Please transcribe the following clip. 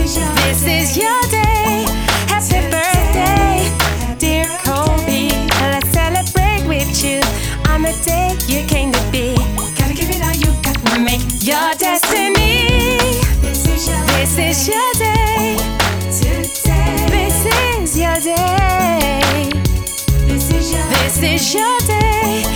This is your day. Happy birthday, dear Kobe. Let's celebrate with you on the day you came to be. Gotta give it all you got. Make your destiny. This is your day. This is your day. This is your day.